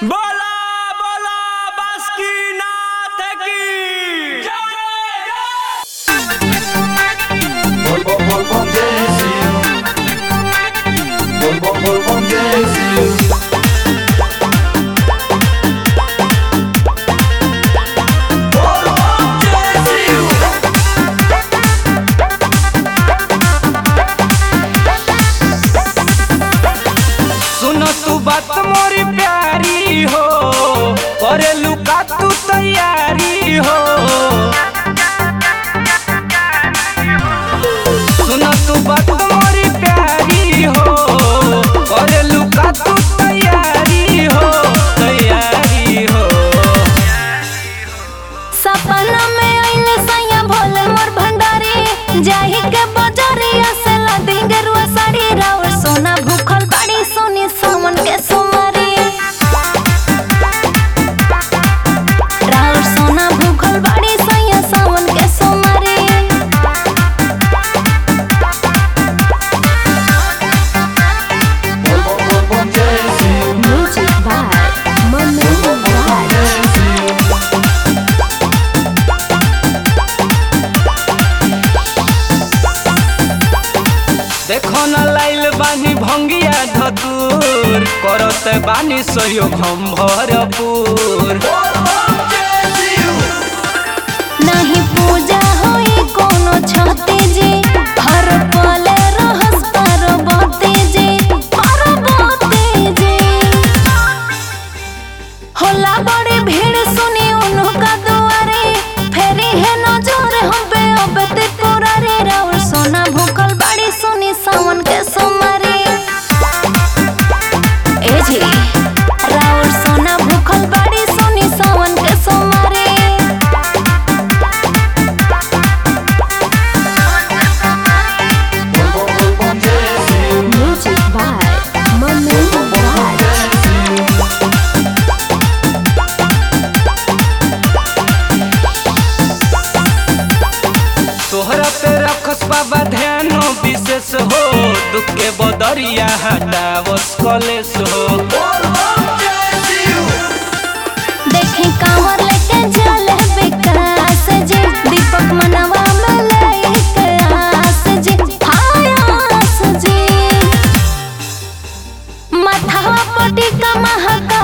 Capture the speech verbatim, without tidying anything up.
बोला बोला बासुकीनाथ की Bol bol bol bol Brasil. Bol bol bol bol Brasil. Bol bol Brasil. सुनो तू बात मोरी प्यारी हो करे लुका तू तैयारी हो। सुनो तू बात मोरी प्यारी हो करे लुका तू तैयारी हो तैयारी हो। सपना में आइले सैया भोले मोर भंडारी जाहि के बजरिया से लदी गेरुआ साड़ी राउर सोना भूखल बाड़ी सोनी सावन के सुमारी राउर सोना भूखल बाड़ी सैया सावन के सुमारी Bol bol bol bol Brasil. Music by mummy Raj देखो न लाइल बानी भंगिया धतूर करते बानी सहयोग हम भरपूर। नहीं पूजा होई कोनो छते जी हर पल रहस पार्वती जी पार्वती जी होला बड़ी भीड़ सुनी उनका दुआरे फेरी है नजर हम पे अब ते पुरारी राउर सोना भूखल बाड़ी सुनी सावन के सुमारी ए जी राउर सोना भूखल बाड़ी सुनी सावन के सुमारी Bol bol bol bol Brasil. Music by mummy Raj तोहरा पे रखस बाबा ध्यान विशेष हो दुख के बदरिया हटावस कलेस हो। देखी कांवर लेके जल विकास जी दीपक मनवा में लेके आस जी हाय आस जी माथा पटी का महाका